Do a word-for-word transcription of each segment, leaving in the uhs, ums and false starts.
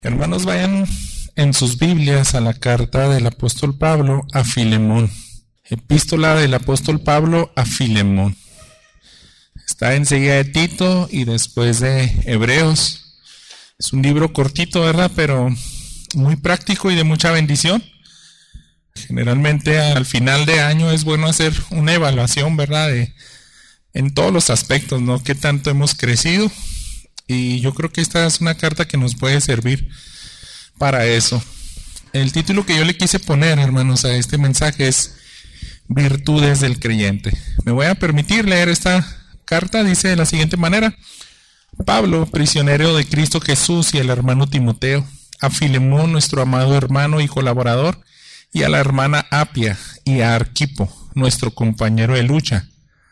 Hermanos, vayan en sus Biblias a la carta del apóstol Pablo a Filemón. Epístola del apóstol Pablo a Filemón. Está enseguida de Tito y después de Hebreos. Es un libro cortito, ¿verdad? Pero muy práctico y de mucha bendición. Generalmente al final de año es bueno hacer una evaluación, ¿verdad? De, en todos los aspectos, ¿no? ¿Qué tanto hemos crecido? Y yo creo que esta es una carta que nos puede servir para eso. El título que yo le quise poner, hermanos, a este mensaje es Virtudes del creyente. Me voy a permitir leer esta carta. Dice de la siguiente manera: Pablo, prisionero de Cristo Jesús, y el hermano Timoteo, a Filemón, nuestro amado hermano y colaborador, y a la hermana Apia, y a Arquipo, nuestro compañero de lucha,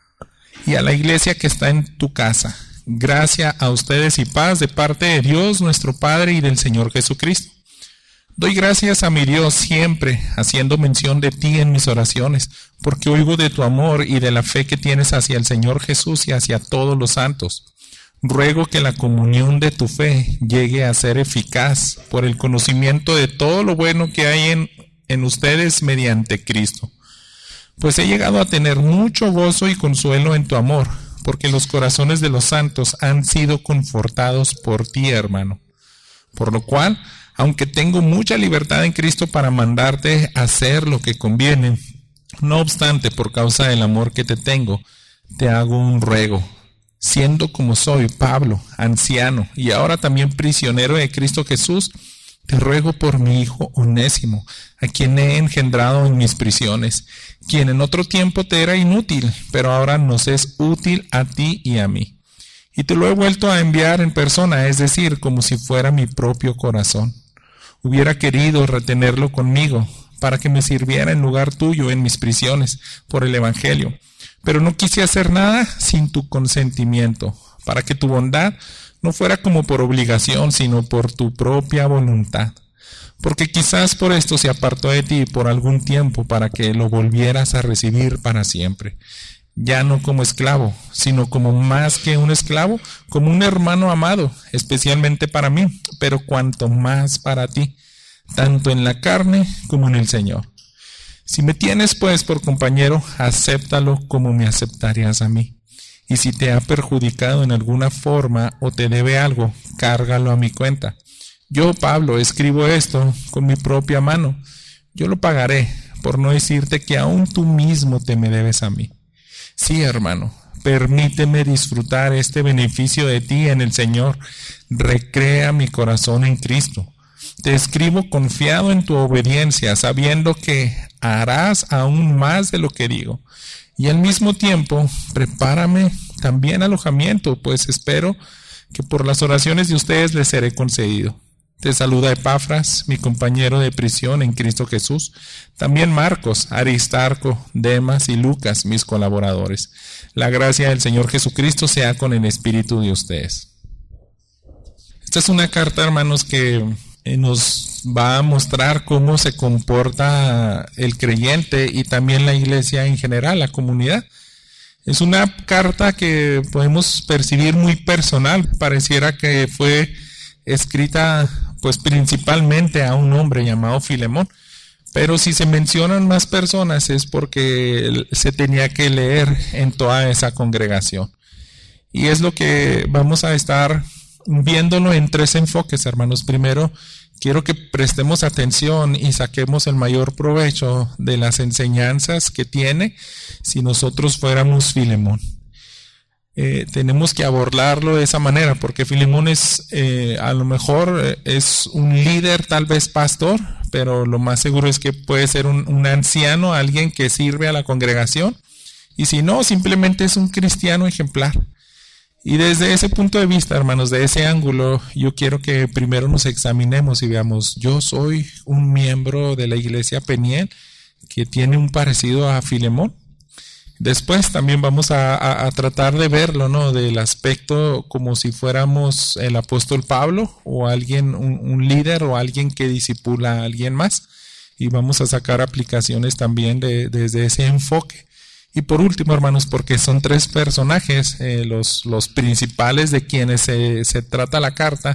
y a la iglesia que está en tu casa. Gracia a ustedes y paz de parte de Dios nuestro Padre y del Señor Jesucristo. Doy gracias a mi Dios siempre, haciendo mención de ti en mis oraciones, porque oigo de tu amor y de la fe que tienes hacia el Señor Jesús y hacia todos los santos. Ruego que la comunión de tu fe llegue a ser eficaz por el conocimiento de todo lo bueno que hay en, en ustedes mediante Cristo. Pues he llegado a tener mucho gozo y consuelo en tu amor, porque los corazones de los santos han sido confortados por ti, hermano. Por lo cual, aunque tengo mucha libertad en Cristo para mandarte a hacer lo que conviene, no obstante, por causa del amor que te tengo, te hago un ruego. Siendo como soy, Pablo, anciano, y ahora también prisionero de Cristo Jesús, te ruego por mi hijo Onésimo, a quien he engendrado en mis prisiones, quien en otro tiempo te era inútil, pero ahora nos es útil a ti y a mí. Y te lo he vuelto a enviar en persona, es decir, como si fuera mi propio corazón. Hubiera querido retenerlo conmigo, para que me sirviera en lugar tuyo en mis prisiones, por el Evangelio. Pero no quise hacer nada sin tu consentimiento, para que tu bondad no fuera como por obligación, sino por tu propia voluntad. Porque quizás por esto se apartó de ti por algún tiempo, para que lo volvieras a recibir para siempre. Ya no como esclavo, sino como más que un esclavo, como un hermano amado, especialmente para mí, pero cuanto más para ti, tanto en la carne como en el Señor. Si me tienes pues por compañero, acéptalo como me aceptarías a mí. Y si te ha perjudicado en alguna forma o te debe algo, cárgalo a mi cuenta. Yo, Pablo, escribo esto con mi propia mano. Yo lo pagaré, por no decirte que aún tú mismo te me debes a mí. Sí, hermano, permíteme disfrutar este beneficio de ti en el Señor. Recrea mi corazón en Cristo. Te escribo confiado en tu obediencia, sabiendo que harás aún más de lo que digo. Y al mismo tiempo, prepárame también alojamiento, pues espero que por las oraciones de ustedes les seré concedido. Te saluda Epafras, mi compañero de prisión en Cristo Jesús. También Marcos, Aristarco, Demas y Lucas, mis colaboradores. La gracia del Señor Jesucristo sea con el espíritu de ustedes. Esta es una carta, hermanos, que nos va a mostrar cómo se comporta el creyente y también la iglesia en general, la comunidad. Es una carta que podemos percibir muy personal. Pareciera que fue escrita pues principalmente a un hombre llamado Filemón, pero si se mencionan más personas es porque se tenía que leer en toda esa congregación. Y es lo que vamos a estar viéndolo en tres enfoques, hermanos. Primero, quiero que prestemos atención y saquemos el mayor provecho de las enseñanzas que tiene si nosotros fuéramos Filemón. Eh, tenemos que abordarlo de esa manera, porque Filemón es, eh, a lo mejor eh, es un líder, tal vez pastor, pero lo más seguro es que puede ser un, un anciano, alguien que sirve a la congregación, y si no, simplemente es un cristiano ejemplar. Y desde ese punto de vista, hermanos, de ese ángulo, yo quiero que primero nos examinemos y veamos, yo soy un miembro de la iglesia Peniel que tiene un parecido a Filemón. Después también vamos a, a, a tratar de verlo, ¿no? Del aspecto como si fuéramos el apóstol Pablo o alguien, un, un líder o alguien que discipula a alguien más. Y vamos a sacar aplicaciones también de, desde ese enfoque. Y por último, hermanos, porque son tres personajes, eh, los, los principales de quienes se, se trata la carta,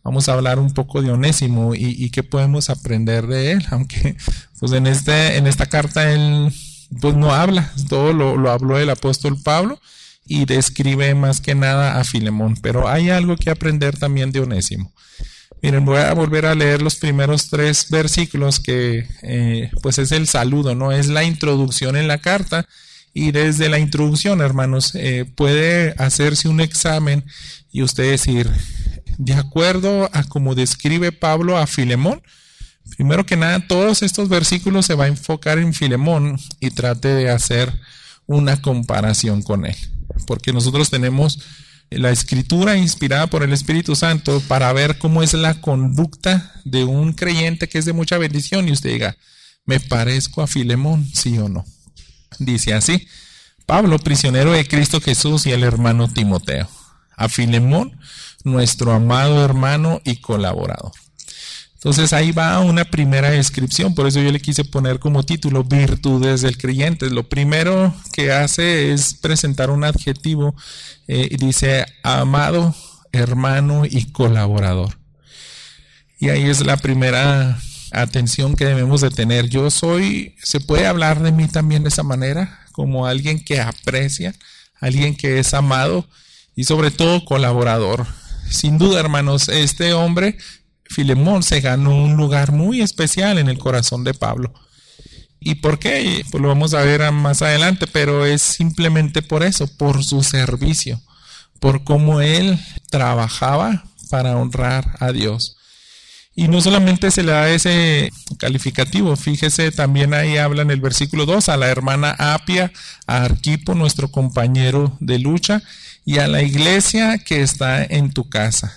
vamos a hablar un poco de Onésimo y, y qué podemos aprender de él, aunque pues en este, en esta carta él pues no habla, todo lo, lo habló el apóstol Pablo y describe más que nada a Filemón, pero hay algo que aprender también de Onésimo. Miren, voy a volver a leer los primeros tres versículos que eh, pues es el saludo, ¿no? Es la introducción en la carta y desde la introducción, hermanos, eh, puede hacerse un examen y usted decir, de acuerdo a cómo describe Pablo a Filemón, primero que nada, todos estos versículos se va a enfocar en Filemón y trate de hacer una comparación con él, porque nosotros tenemos la escritura inspirada por el Espíritu Santo para ver cómo es la conducta de un creyente que es de mucha bendición y usted diga, ¿me parezco a Filemón? ¿Sí o no? Dice así, Pablo, prisionero de Cristo Jesús y el hermano Timoteo, a Filemón, nuestro amado hermano y colaborador. Entonces ahí va una primera descripción, por eso yo le quise poner como título virtudes del creyente. Lo primero que hace es presentar un adjetivo, eh, y dice amado, hermano y colaborador. Y ahí es la primera atención que debemos de tener. Yo soy, se puede hablar de mí también de esa manera, como alguien que aprecia, alguien que es amado y sobre todo colaborador. Sin duda, hermanos, este hombre Filemón se ganó un lugar muy especial en el corazón de Pablo. ¿Y por qué? Pues lo vamos a ver más adelante, pero es simplemente por eso, por su servicio, por cómo él trabajaba para honrar a Dios. Y no solamente se le da ese calificativo, fíjese, también ahí habla en el versículo dos, a la hermana Apia, a Arquipo, nuestro compañero de lucha, y a la iglesia que está en tu casa.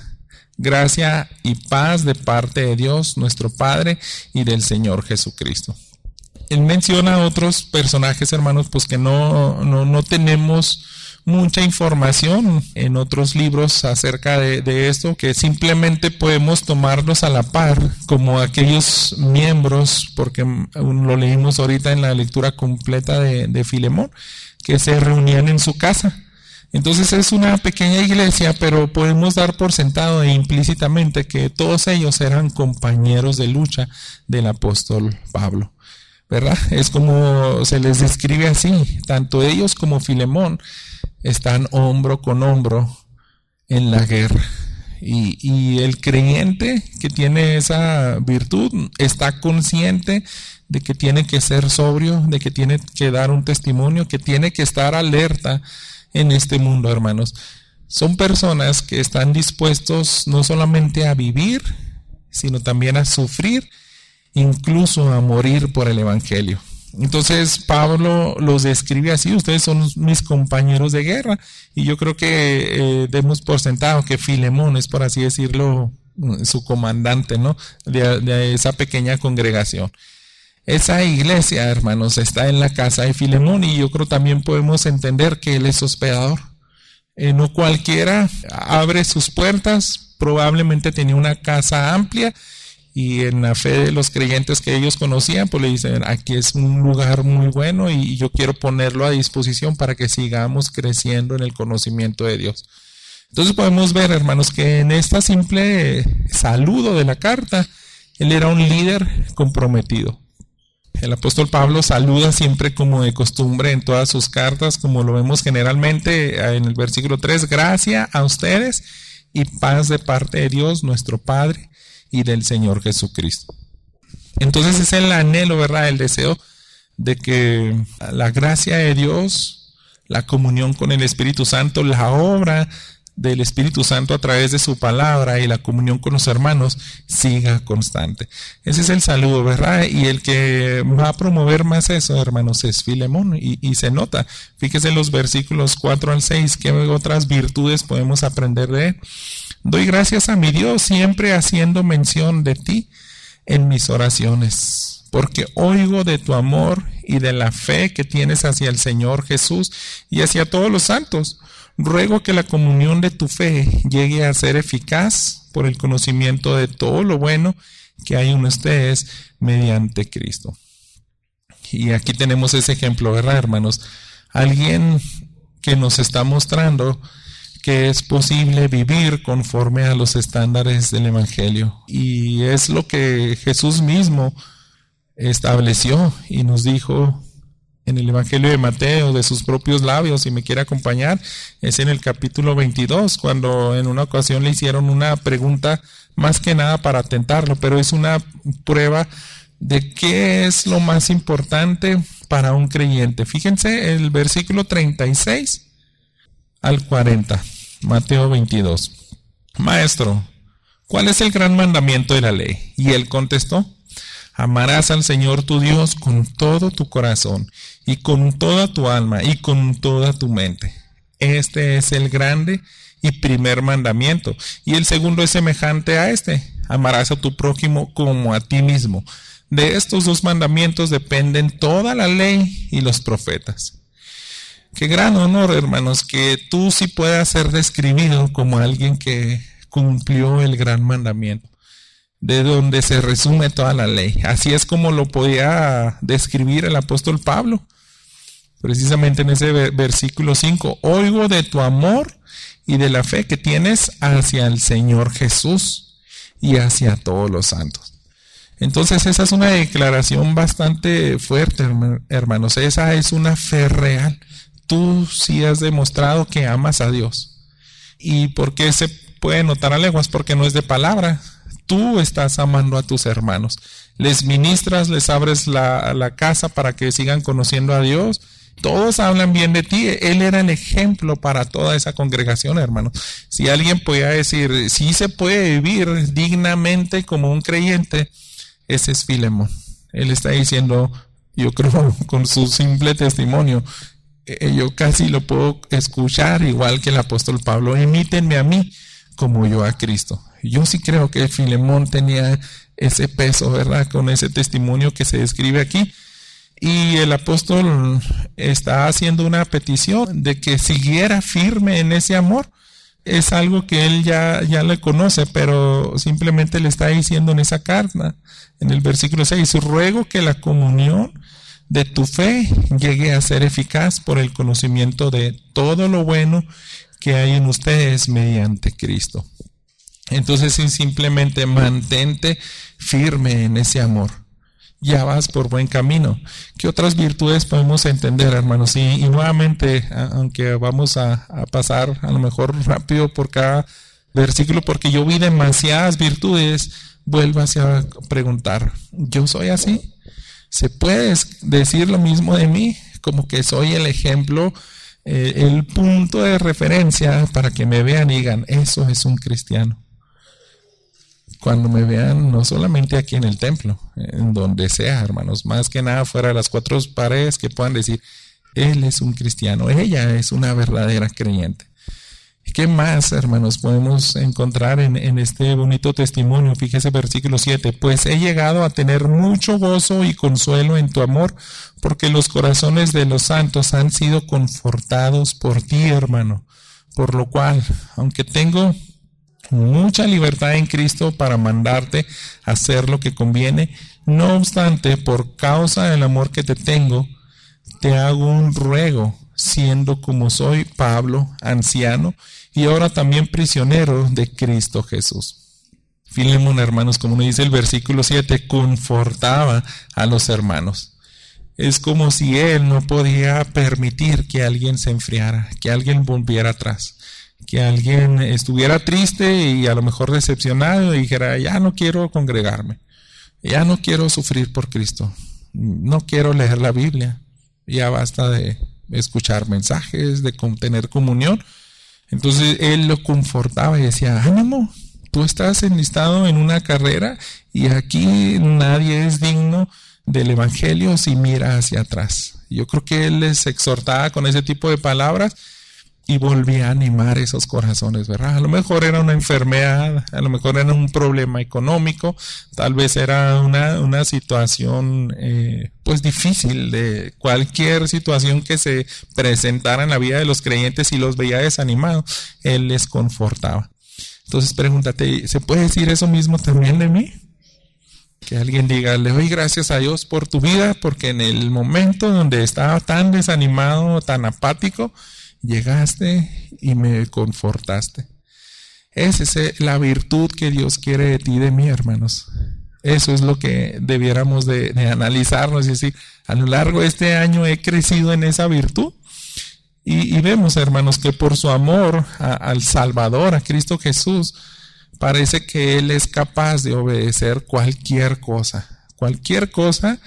Gracia y paz de parte de Dios, nuestro Padre, y del Señor Jesucristo. Él menciona a otros personajes, hermanos, pues que no, no, no tenemos mucha información en otros libros acerca de, de esto, que simplemente podemos tomarlos a la par como aquellos miembros, porque lo leímos ahorita en la lectura completa de, de Filemón, que se reunían en su casa. Entonces es una pequeña iglesia, pero podemos dar por sentado e implícitamente que todos ellos eran compañeros de lucha del apóstol Pablo, ¿verdad? Es como se les describe así, tanto ellos como Filemón están hombro con hombro en la guerra. Y, y el creyente que tiene esa virtud está consciente de que tiene que ser sobrio, de que tiene que dar un testimonio, que tiene que estar alerta en este mundo, hermanos. Son personas que están dispuestos no solamente a vivir, sino también a sufrir, incluso a morir por el evangelio. Entonces Pablo los describe así, ustedes son mis compañeros de guerra, y yo creo que eh, demos por sentado que Filemón es, por así decirlo, su comandante, ¿no? De, de esa pequeña congregación. Esa iglesia, hermanos, está en la casa de Filemón, y yo creo también podemos entender que él es hospedador. Eh, no cualquiera abre sus puertas, probablemente tenía una casa amplia, y en la fe de los creyentes que ellos conocían, pues le dicen, aquí es un lugar muy bueno y yo quiero ponerlo a disposición para que sigamos creciendo en el conocimiento de Dios. Entonces podemos ver, hermanos, que en esta simple saludo de la carta, él era un líder comprometido. El apóstol Pablo saluda siempre como de costumbre en todas sus cartas, como lo vemos generalmente en el versículo tres, gracia a ustedes y paz de parte de Dios, nuestro Padre, y del Señor Jesucristo. Entonces es el anhelo, ¿verdad? El deseo de que la gracia de Dios, la comunión con el Espíritu Santo, la obra del Espíritu Santo a través de su palabra y la comunión con los hermanos siga constante. Ese es el saludo, ¿verdad? Y el que va a promover más eso, hermanos, es Filemón, y, y se nota. Fíjese en los versículos cuatro al seis, qué otras virtudes podemos aprender de él. Doy gracias a mi Dios siempre haciendo mención de ti en mis oraciones, porque oigo de tu amor y de la fe que tienes hacia el Señor Jesús y hacia todos los santos. Ruego que la comunión de tu fe llegue a ser eficaz por el conocimiento de todo lo bueno que hay en ustedes mediante Cristo. Y aquí tenemos ese ejemplo, ¿verdad, hermanos? Alguien que nos está mostrando que es posible vivir conforme a los estándares del Evangelio. Y es lo que Jesús mismo estableció y nos dijo en el Evangelio de Mateo, de sus propios labios. Si me quiere acompañar, es en el capítulo veintidós, cuando en una ocasión le hicieron una pregunta más que nada para tentarlo, pero es una prueba de qué es lo más importante para un creyente. Fíjense el versículo treinta y seis al cuarenta, Mateo veintidós. Maestro, ¿cuál es el gran mandamiento de la ley? Y él contestó: amarás al Señor tu Dios con todo tu corazón, y con toda tu alma, y con toda tu mente. Este es el grande y primer mandamiento. Y el segundo es semejante a este: amarás a tu prójimo como a ti mismo. De estos dos mandamientos dependen toda la ley y los profetas. Qué gran honor, hermanos, que tú sí puedas ser describido como alguien que cumplió el gran mandamiento, de donde se resume toda la ley. Así es como lo podía describir el apóstol Pablo, precisamente en ese versículo cinco. Oigo de tu amor y de la fe que tienes hacia el Señor Jesús y hacia todos los santos. Entonces esa es una declaración bastante fuerte, hermanos. Esa es una fe real. Tú sí has demostrado que amas a Dios. ¿Y por qué se puede notar a leguas? Porque no es de palabra. Tú estás amando a tus hermanos. Les ministras, les abres la, la casa para que sigan conociendo a Dios. Todos hablan bien de ti. Él era el ejemplo para toda esa congregación, hermano. Si alguien podía decir, sí se puede vivir dignamente como un creyente, ese es Filemón. Él está diciendo, yo creo, con su simple testimonio, eh, yo casi lo puedo escuchar igual que el apóstol Pablo: imítenme a mí como yo a Cristo. Yo sí creo que Filemón tenía ese peso, ¿verdad? Con ese testimonio que se describe aquí. Y el apóstol está haciendo una petición de que siguiera firme en ese amor. Es algo que él ya, ya le conoce, pero simplemente le está diciendo en esa carta, en el versículo seis: ruego que la comunión de tu fe llegue a ser eficaz por el conocimiento de todo lo bueno que hay en ustedes mediante Cristo. Entonces, simplemente mantente firme en ese amor. Ya vas por buen camino. ¿Qué otras virtudes podemos entender, hermanos? Y, y nuevamente, aunque vamos a, a pasar a lo mejor rápido por cada versículo, porque yo vi demasiadas virtudes, vuélvase a preguntar: ¿yo soy así? ¿Se puede decir lo mismo de mí? Como que soy el ejemplo, eh, el punto de referencia para que me vean y digan, eso es un cristiano. Cuando me vean, no solamente aquí en el templo, en donde sea, hermanos, más que nada fuera de las cuatro paredes, que puedan decir, él es un cristiano, ella es una verdadera creyente. ¿Qué más, hermanos, podemos encontrar en, en este bonito testimonio? Fíjese versículo siete: pues he llegado a tener mucho gozo y consuelo en tu amor, porque los corazones de los santos han sido confortados por ti, hermano. Por lo cual, aunque tengo mucha libertad en Cristo para mandarte a hacer lo que conviene, no obstante, por causa del amor que te tengo, te hago un ruego, siendo como soy, Pablo, anciano, y ahora también prisionero de Cristo Jesús. Filemón, hermanos, como dice el versículo siete, confortaba a los hermanos. Es como si él no podía permitir que alguien se enfriara, que alguien volviera atrás, que alguien estuviera triste y a lo mejor decepcionado y dijera, ya no quiero congregarme, ya no quiero sufrir por Cristo, no quiero leer la Biblia, ya basta de escuchar mensajes, de tener comunión. Entonces él lo confortaba y decía, ánimo, tú estás enlistado en una carrera y aquí nadie es digno del evangelio si mira hacia atrás. Yo creo que él les exhortaba con ese tipo de palabras y volvía a animar esos corazones, ¿verdad? A lo mejor era una enfermedad, a lo mejor era un problema económico, tal vez era una, una situación eh, pues difícil, de cualquier situación que se presentara en la vida de los creyentes y los veía desanimados, él les confortaba. Entonces pregúntate, ¿se puede decir eso mismo también de mí? Que alguien diga, le doy gracias a Dios por tu vida, porque en el momento donde estaba tan desanimado, tan apático, llegaste y me confortaste. Esa es la virtud que Dios quiere de ti y de mí, hermanos. Eso es lo que debiéramos de, de analizarnos y decir, a lo largo de este año he crecido en esa virtud. Y, y vemos, hermanos, que por su amor a, al Salvador, a Cristo Jesús, parece que Él es capaz de obedecer cualquier cosa, cualquier cosa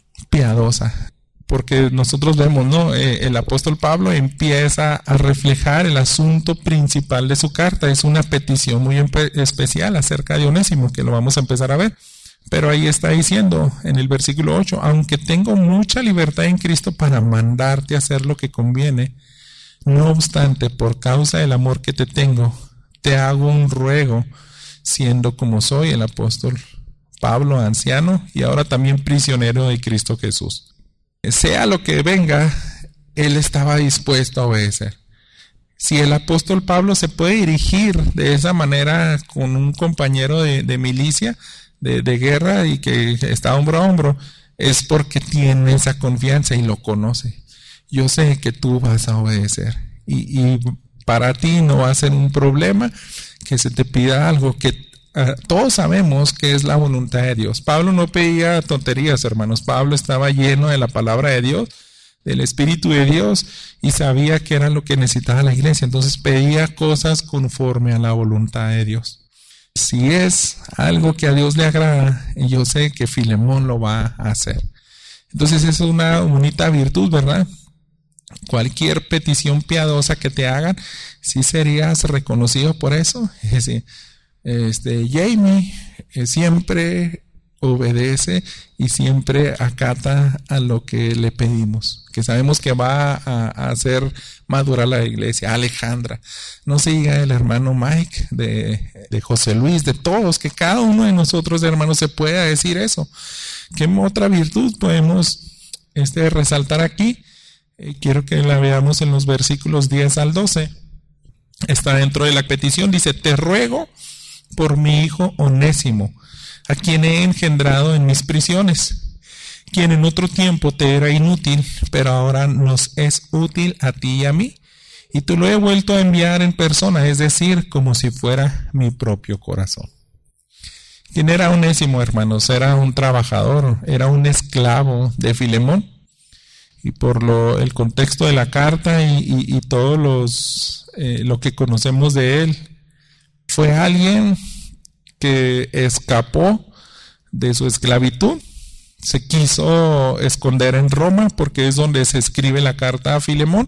piadosa. Porque nosotros vemos, ¿no? Eh, el apóstol Pablo empieza a reflejar el asunto principal de su carta. Es una petición muy especial acerca de Onésimo, que lo vamos a empezar a ver. Pero ahí está diciendo en el versículo ocho, aunque tengo mucha libertad en Cristo para mandarte a hacer lo que conviene, no obstante, por causa del amor que te tengo, te hago un ruego, siendo como soy el apóstol Pablo, anciano, y ahora también prisionero de Cristo Jesús. Sea lo que venga, él estaba dispuesto a obedecer. Si el apóstol Pablo se puede dirigir de esa manera con un compañero de, de milicia, de, de guerra, y que está hombro a hombro, es porque tiene esa confianza y lo conoce. Yo sé que tú vas a obedecer. Y, y para ti no va a ser un problema que se te pida algo que Uh, todos sabemos que es la voluntad de Dios. Pablo no pedía tonterías, hermanos. Pablo estaba lleno de la palabra de Dios, del Espíritu de Dios, y sabía que era lo que necesitaba la iglesia. Entonces pedía cosas conforme a la voluntad de Dios. Si es algo que a Dios le agrada, y yo sé que Filemón lo va a hacer. Entonces es una bonita virtud, ¿verdad? Cualquier petición piadosa que te hagan, si serías reconocido por eso. Es decir, Este, Jamie eh, siempre obedece y siempre acata a lo que le pedimos, que sabemos que va a, a hacer madurar la iglesia. Alejandra, no se diga el hermano Mike, de, de José Luis, de todos, que cada uno de nosotros, hermanos, se pueda decir eso. ¿Qué otra virtud podemos este, resaltar aquí? Eh, quiero que la veamos en los versículos diez al doce. Está dentro de la petición, dice, te ruego por mi hijo Onésimo, a quien he engendrado en mis prisiones, quien en otro tiempo te era inútil, pero ahora nos es útil a ti y a mí, y tú lo he vuelto a enviar en persona, es decir, como si fuera mi propio corazón. ¿Quién era Onésimo, hermanos? Era un trabajador, era un esclavo de Filemón, y por lo, el contexto de la carta y, y, y todo los, eh, lo que conocemos de él, fue alguien que escapó de su esclavitud, se quiso esconder en Roma porque es donde se escribe la carta a Filemón,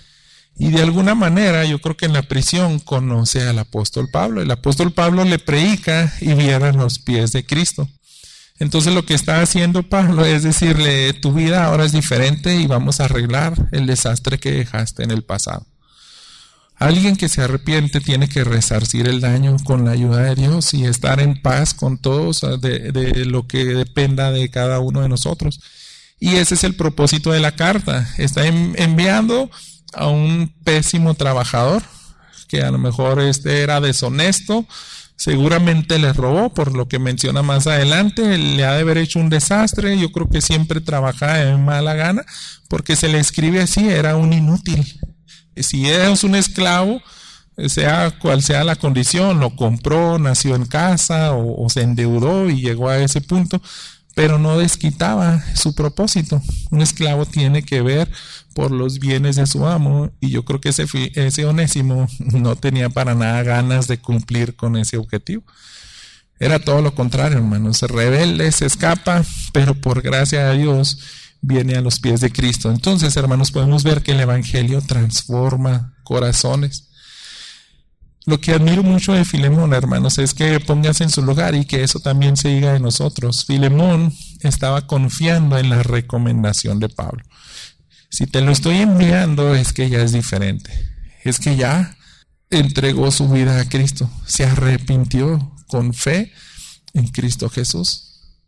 y de alguna manera yo creo que en la prisión conoce al apóstol Pablo. El apóstol Pablo le predica y viera los pies de Cristo. Entonces lo que está haciendo Pablo es decirle, tu vida ahora es diferente y vamos a arreglar el desastre que dejaste en el pasado. Alguien que se arrepiente tiene que resarcir el daño con la ayuda de Dios y estar en paz con todos de, de lo que dependa de cada uno de nosotros. Y ese es el propósito de la carta. Está enviando a un pésimo trabajador, que a lo mejor este era deshonesto, seguramente le robó, por lo que menciona más adelante, le ha de haber hecho un desastre. Yo creo que siempre trabajaba de mala gana, porque se le escribe así, era un inútil. Si es un esclavo, sea cual sea la condición, lo compró, nació en casa o, o se endeudó y llegó a ese punto, pero no desquitaba su propósito. Un esclavo tiene que ver por los bienes de su amo, y yo creo que ese, ese Onésimo no tenía para nada ganas de cumplir con ese objetivo. Era todo lo contrario, hermanos, se rebelde, se escapa, pero por gracia de Dios viene a los pies de Cristo. Entonces, hermanos, podemos ver que el evangelio transforma corazones. Lo que admiro mucho de Filemón, hermanos, es que pongas en su lugar y que eso también se diga de nosotros. Filemón estaba confiando en la recomendación de Pablo. Si te lo estoy enviando, es que ya es diferente. Es que ya entregó su vida a Cristo. Se arrepintió con fe en Cristo Jesús.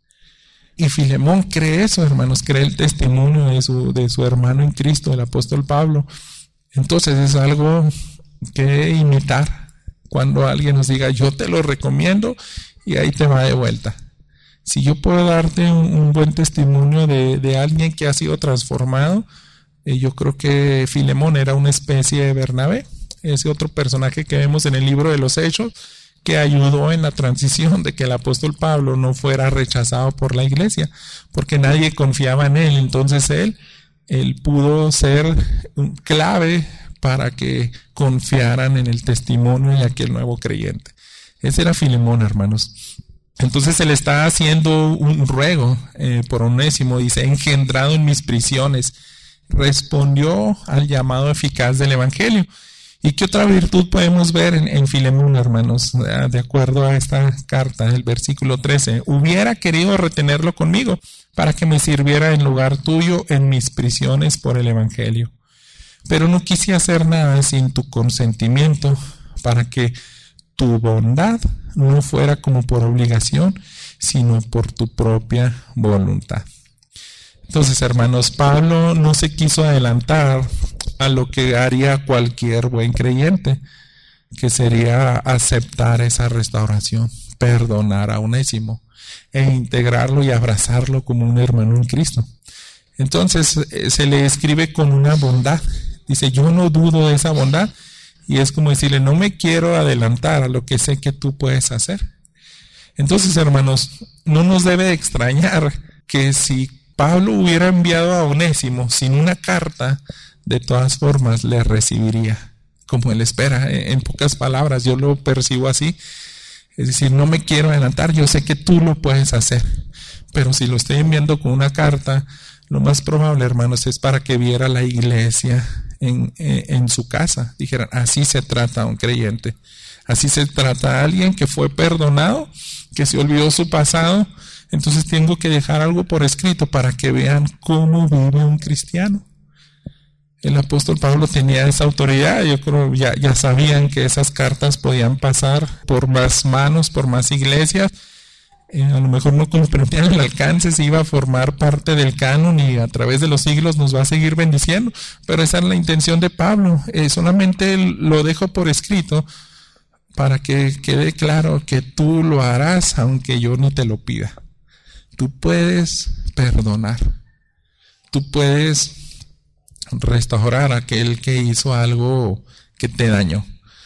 Y Filemón cree eso, hermanos, cree el testimonio de su, de su hermano en Cristo, el apóstol Pablo. Entonces es algo que imitar. Cuando alguien nos diga, yo te lo recomiendo, y ahí te va de vuelta. Si yo puedo darte un, un buen testimonio de, de alguien que ha sido transformado, Eh, yo creo que Filemón era una especie de Bernabé, ese otro personaje que vemos en el libro de los Hechos, que ayudó en la transición de que el apóstol Pablo no fuera rechazado por la iglesia, porque nadie confiaba en él. Entonces él, él pudo ser clave para que confiaran en el testimonio de aquel nuevo creyente. Ese era Filemón, hermanos. Entonces se le está haciendo un ruego eh, por Onésimo, dice, engendrado en mis prisiones, respondió al llamado eficaz del evangelio. ¿Y qué otra virtud podemos ver en, en Filemón, hermanos? De acuerdo a esta carta, el versículo trece, hubiera querido retenerlo conmigo para que me sirviera en lugar tuyo en mis prisiones por el evangelio. Pero no quise hacer nada sin tu consentimiento, para que tu bondad no fuera como por obligación, sino por tu propia voluntad. Entonces, hermanos, Pablo no se quiso adelantar a lo que haría cualquier buen creyente, que sería aceptar esa restauración, perdonar a Onésimo e integrarlo y abrazarlo como un hermano en Cristo. Entonces, se le escribe con una bondad. Dice, yo no dudo de esa bondad, y es como decirle, no me quiero adelantar a lo que sé que tú puedes hacer. Entonces, hermanos, no nos debe extrañar que si Pablo hubiera enviado a Onésimo sin una carta, de todas formas le recibiría, como él espera. En pocas palabras, yo lo percibo así. Es decir, no me quiero adelantar, yo sé que tú lo puedes hacer, pero si lo estoy enviando con una carta, lo más probable, hermanos, es para que viera la iglesia en, en, en su casa. Dijeran, así se trata a un creyente, así se trata a alguien que fue perdonado, que se olvidó su pasado. Entonces tengo que dejar algo por escrito para que vean cómo vive un cristiano. El apóstol Pablo tenía esa autoridad. Yo creo ya ya sabían que esas cartas podían pasar por más manos, por más iglesias. Eh, a lo mejor no comprendían el alcance, si iba a formar parte del canon y a través de los siglos nos va a seguir bendiciendo. Pero esa es la intención de Pablo. Eh, solamente lo dejo por escrito para que quede claro que tú lo harás aunque yo no te lo pida. Tú puedes perdonar. Tú puedes restaurar a aquel que hizo algo que te dañó.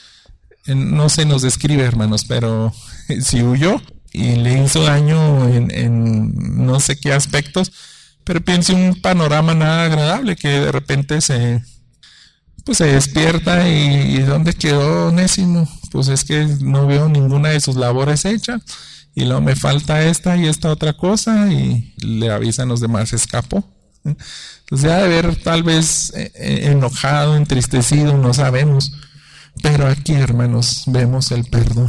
No se nos describe, hermanos, pero si huyó y le hizo daño en, en no sé qué aspectos, pero piense un panorama nada agradable, que de repente se pues se despierta y, y ¿dónde quedó Onésimo? Pues es que no veo ninguna de sus labores hechas, y luego me falta esta y esta otra cosa, y le avisan los demás, se escapó. Entonces ya de ver tal vez enojado, entristecido, no sabemos, pero aquí, hermanos, vemos el perdón.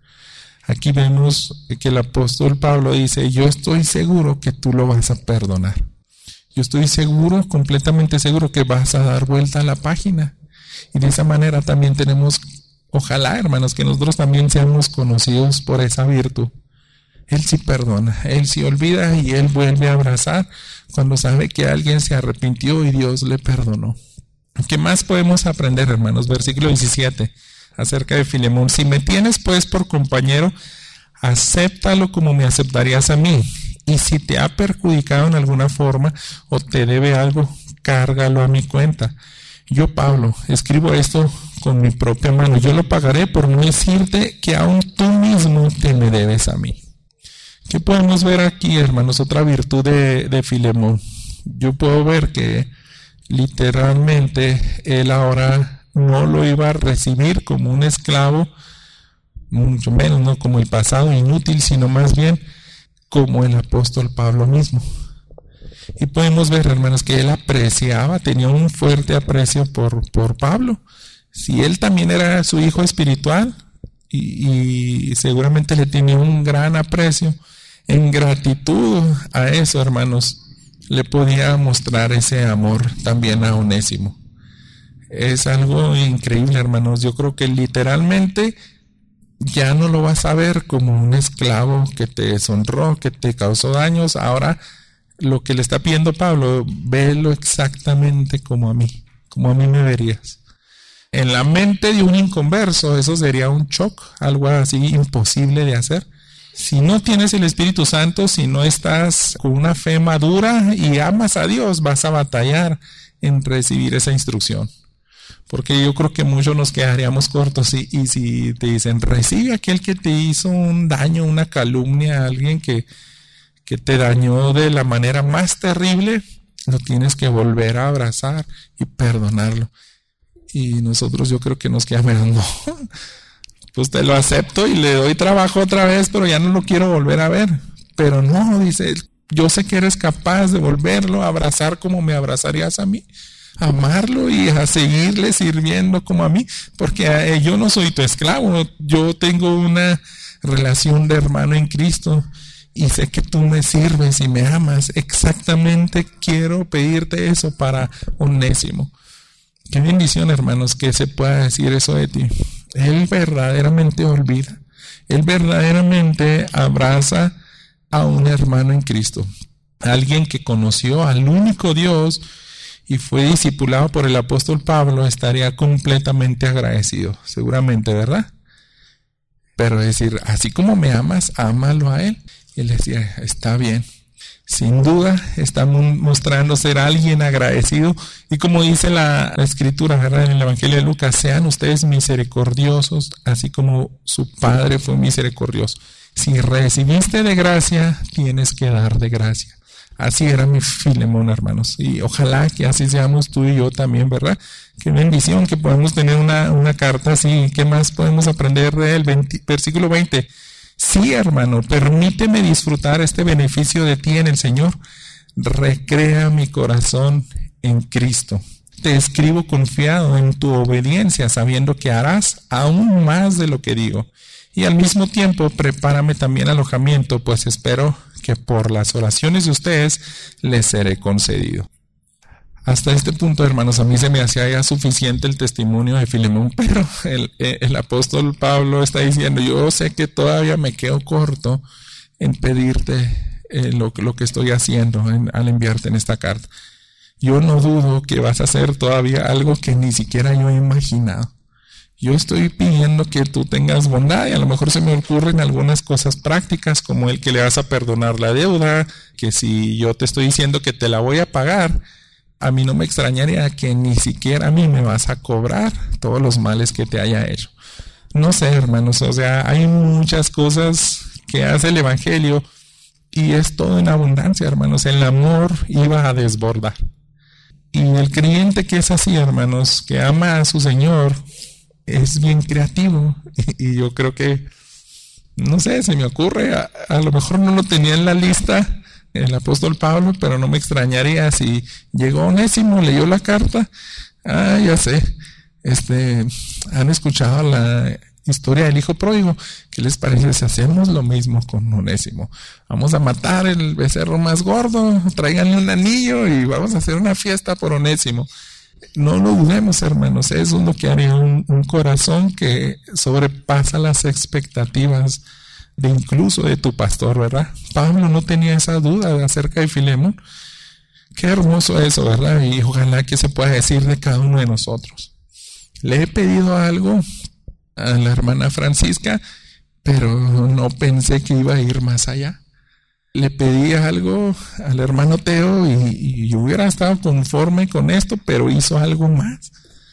Aquí vemos que el apóstol Pablo dice, yo estoy seguro que tú lo vas a perdonar. Yo estoy seguro, completamente seguro, que vas a dar vuelta a la página. Y de esa manera también tenemos, ojalá, hermanos, que nosotros también seamos conocidos por esa virtud. Él sí perdona, Él sí olvida, y Él vuelve a abrazar cuando sabe que alguien se arrepintió y Dios le perdonó. ¿Qué más podemos aprender, hermanos? Versículo diecisiete, acerca de Filemón. Si me tienes pues por compañero, acéptalo como me aceptarías a mí. Y si te ha perjudicado en alguna forma o te debe algo, cárgalo a mi cuenta. Yo, Pablo, escribo esto con mi propia mano. Yo lo pagaré por no decirte que aún tú mismo te me debes a mí. ¿Qué podemos ver aquí, hermanos? Otra virtud de, de Filemón. Yo puedo ver que literalmente él ahora no lo iba a recibir como un esclavo, mucho menos no como el pasado inútil, sino más bien como el apóstol Pablo mismo. Y podemos ver, hermanos, que él apreciaba, tenía un fuerte aprecio por, por Pablo. Si él también era su hijo espiritual, y, y seguramente le tenía un gran aprecio, en gratitud a eso, hermanos, le podía mostrar ese amor también a Onésimo. Es algo increíble, hermanos. Yo creo que literalmente ya no lo vas a ver como un esclavo que te deshonró, que te causó daños. Ahora lo que le está pidiendo Pablo, velo exactamente como a mí, como a mí me verías. En la mente de un inconverso eso sería un shock, algo así imposible de hacer. Si no tienes el Espíritu Santo, si no estás con una fe madura y amas a Dios, vas a batallar en recibir esa instrucción. Porque yo creo que muchos nos quedaríamos cortos y, y si te dicen, recibe a aquel que te hizo un daño, una calumnia, a alguien que, que te dañó de la manera más terrible, lo tienes que volver a abrazar y perdonarlo. Y nosotros yo creo que nos quedamos mirando, pues te lo acepto y le doy trabajo otra vez, pero ya no lo quiero volver a ver. Pero no, dice, yo sé que eres capaz de volverlo a abrazar como me abrazarías a mí. Amarlo y a seguirle sirviendo como a mí, porque eh, yo no soy tu esclavo, yo tengo una relación de hermano en Cristo y sé que tú me sirves y me amas. Exactamente quiero pedirte eso para Onésimo. Qué bendición, hermanos, que se pueda decir eso de ti. Él verdaderamente olvida, él verdaderamente abraza a un hermano en Cristo, alguien que conoció al único Dios y fue discipulado por el apóstol Pablo, estaría completamente agradecido, seguramente, ¿verdad? Pero decir, así como me amas, ámalo a él. Y él decía, está bien. Sin duda, está mostrando ser alguien agradecido. Y como dice la, la escritura, ¿verdad? En el Evangelio de Lucas, sean ustedes misericordiosos, así como su Padre fue misericordioso. Si recibiste de gracia, tienes que dar de gracia. Así era mi Filemón, hermanos, y ojalá que así seamos tú y yo también, ¿verdad? Qué bendición que podamos tener una, una carta así. ¿Qué más podemos aprender de él? veinte, versículo veinte. Sí, hermano, permíteme disfrutar este beneficio de ti en el Señor. Recrea mi corazón en Cristo. Te escribo confiado en tu obediencia, sabiendo que harás aún más de lo que digo. Y al mismo tiempo, prepárame también alojamiento, pues espero que por las oraciones de ustedes les seré concedido. Hasta este punto, hermanos, a mí se me hacía ya suficiente el testimonio de Filemón, pero el, el apóstol Pablo está diciendo, yo sé que todavía me quedo corto en pedirte eh, lo, lo que estoy haciendo en, al enviarte en esta carta. Yo no dudo que vas a hacer todavía algo que ni siquiera yo he imaginado. Yo estoy pidiendo que tú tengas bondad y a lo mejor se me ocurren algunas cosas prácticas como el que le vas a perdonar la deuda, que si yo te estoy diciendo que te la voy a pagar, a mí no me extrañaría que ni siquiera a mí me vas a cobrar todos los males que te haya hecho. No sé, hermanos, o sea, hay muchas cosas que hace el Evangelio y es todo en abundancia, hermanos. El amor iba a desbordar. Y el creyente que es así, hermanos, que ama a su Señor, es bien creativo. Y, y yo creo que, no sé, se me ocurre, a, a lo mejor no lo tenía en la lista el apóstol Pablo, pero no me extrañaría si llegó Onésimo, leyó la carta. Ah, ya sé, este, han escuchado la historia del hijo pródigo. ¿Qué les parece si hacemos lo mismo con Onésimo? Vamos a matar el becerro más gordo, tráiganle un anillo y vamos a hacer una fiesta por Onésimo. No lo dudemos, hermanos, eso es lo que haría un, un corazón que sobrepasa las expectativas de incluso de tu pastor, ¿verdad? Pablo no tenía esa duda acerca de Filemón. Qué hermoso eso, ¿verdad? Y ojalá que se pueda decir de cada uno de nosotros. Le he pedido algo a la hermana Francisca, pero no pensé que iba a ir más allá. Le pedí algo al hermano Teo y, y yo hubiera estado conforme con esto, pero hizo algo más.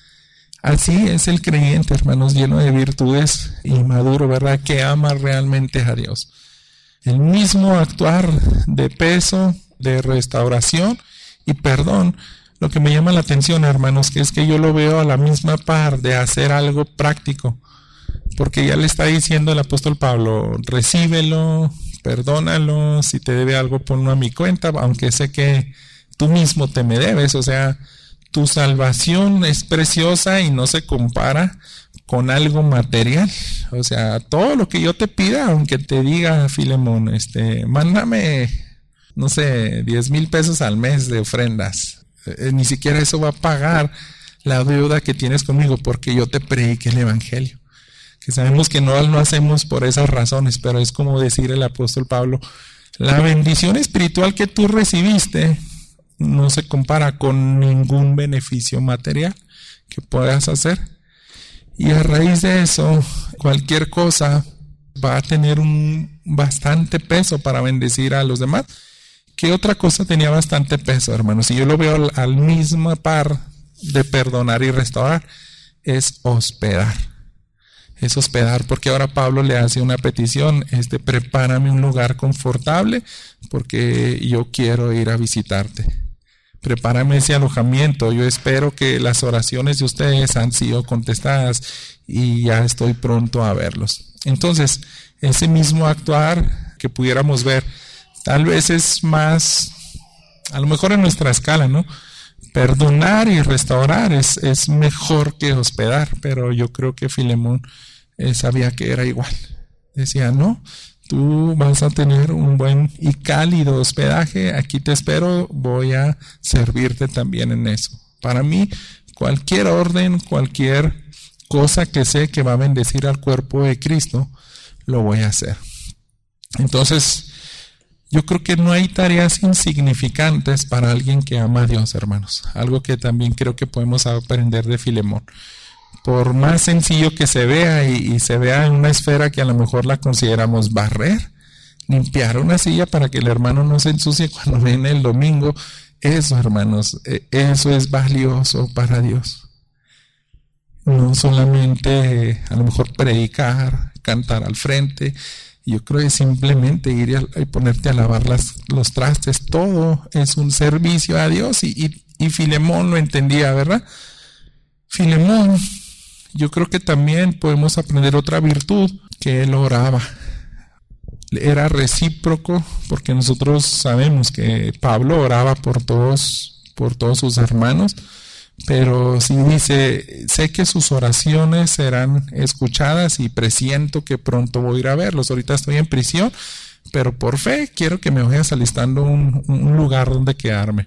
Así es el creyente, hermanos, lleno de virtudes y maduro, ¿verdad? Que ama realmente a Dios. El mismo actuar de peso, de restauración y perdón. Lo que me llama la atención, hermanos, que es que yo lo veo a la misma par de hacer algo práctico. Porque ya le está diciendo el apóstol Pablo, recíbelo, perdónalo, si te debe algo ponlo a mi cuenta, aunque sé que tú mismo te me debes, o sea, tu salvación es preciosa y no se compara con algo material. O sea, todo lo que yo te pida, aunque te diga, Filemón, este, mándame, no sé, diez mil pesos al mes de ofrendas. Eh, ni siquiera eso va a pagar la deuda que tienes conmigo porque yo te prediqué el Evangelio. Que sabemos que no lo hacemos por esas razones, pero es como decir el apóstol Pablo, la bendición espiritual que tú recibiste no se compara con ningún beneficio material que puedas hacer. Y a raíz de eso, cualquier cosa va a tener un bastante peso para bendecir a los demás, ¿Qué otra cosa tenía bastante peso, hermanos? Y yo lo veo al, al mismo par de perdonar y restaurar, es hospedar. Es hospedar, porque ahora Pablo le hace una petición, este, prepárame un lugar confortable, porque yo quiero ir a visitarte. Prepárame ese alojamiento, yo espero que las oraciones de ustedes han sido contestadas y ya estoy pronto a verlos. Entonces, ese mismo actuar que pudiéramos ver, tal vez es más, a lo mejor en nuestra escala, ¿no? Perdonar y restaurar es, es mejor que hospedar, pero yo creo que Filemón eh, sabía que era igual. Decía, no, tú vas a tener un buen y cálido hospedaje, aquí te espero, voy a servirte también en eso. Para mí, cualquier orden, cualquier cosa que sé que va a bendecir al cuerpo de Cristo, lo voy a hacer. Entonces, yo creo que no hay tareas insignificantes para alguien que ama a Dios, hermanos. Algo que también creo que podemos aprender de Filemón. Por más sencillo que se vea y, y se vea en una esfera que a lo mejor la consideramos barrer, limpiar una silla para que el hermano no se ensucie cuando viene el domingo, eso, hermanos, eso es valioso para Dios. No solamente a lo mejor predicar, cantar al frente. Yo creo que simplemente ir a, y ponerte a lavar las, los trastes, todo es un servicio a Dios y, y, y Filemón lo entendía, ¿verdad? Filemón, yo creo que también podemos aprender otra virtud, que él oraba. Era recíproco, porque nosotros sabemos que Pablo oraba por todos, por todos sus hermanos, pero sí dice, sé que sus oraciones serán escuchadas y presiento que pronto voy a ir a verlos. Ahorita estoy en prisión, pero por fe quiero que me vayas alistando un, un lugar donde quedarme.